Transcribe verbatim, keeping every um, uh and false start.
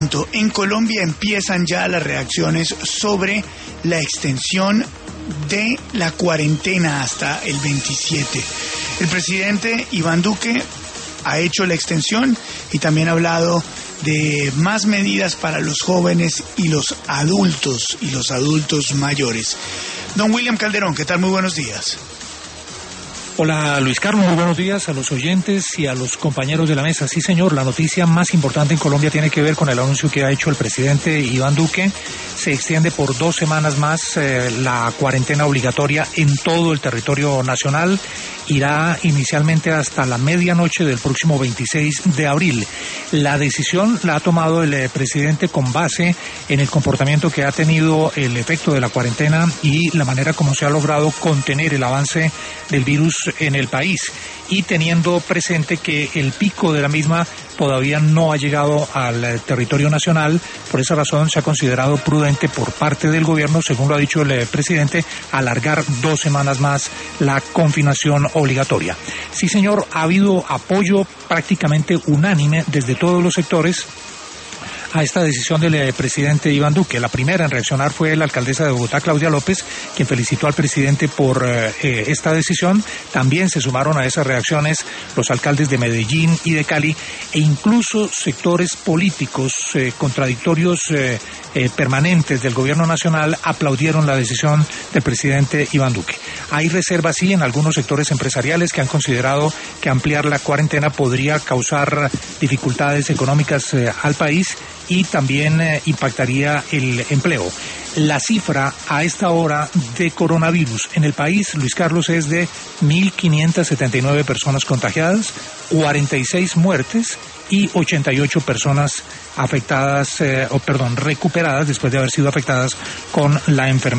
En Colombia empiezan ya las reacciones sobre la extensión de la cuarentena hasta el veintisiete. El presidente Iván Duque ha hecho la extensión y también ha hablado de más medidas para los jóvenes y los adultos y los adultos mayores. Don William Calderón, ¿qué tal? Muy buenos días. Hola Luis Carlos, muy buenos días a los oyentes y a los compañeros de la mesa. Sí señor, la noticia más importante en Colombia tiene que ver con el anuncio que ha hecho el presidente Iván Duque. Se extiende por dos semanas más eh, la cuarentena obligatoria en todo el territorio nacional. Irá inicialmente hasta la medianoche del próximo veintiséis de abril. La decisión la ha tomado el eh, presidente con base en el comportamiento que ha tenido el efecto de la cuarentena y la manera como se ha logrado contener el avance del virus en el país, y teniendo presente que el pico de la misma todavía no ha llegado al territorio nacional. Por esa razón se ha considerado prudente por parte del gobierno, según lo ha dicho el presidente, alargar dos semanas más la confinación obligatoria. Sí señor, ha habido apoyo prácticamente unánime desde todos los sectores a esta decisión del presidente Iván Duque. La primera en reaccionar fue la alcaldesa de Bogotá, Claudia López, quien felicitó al presidente por eh, esta decisión. También se sumaron a esas reacciones los alcaldes de Medellín y de Cali, e incluso sectores políticos eh, contradictorios eh, eh, permanentes del gobierno nacional aplaudieron la decisión del presidente Iván Duque. Hay reservas, sí, en algunos sectores empresariales que han considerado que ampliar la cuarentena podría causar dificultades económicas eh, al país y también eh, impactaría el empleo. La cifra a esta hora de coronavirus en el país, Luis Carlos, es de mil quinientas setenta y nueve personas contagiadas, cuarenta y seis muertes y ochenta y ocho personas afectadas, eh, o perdón, recuperadas después de haber sido afectadas con la enfermedad.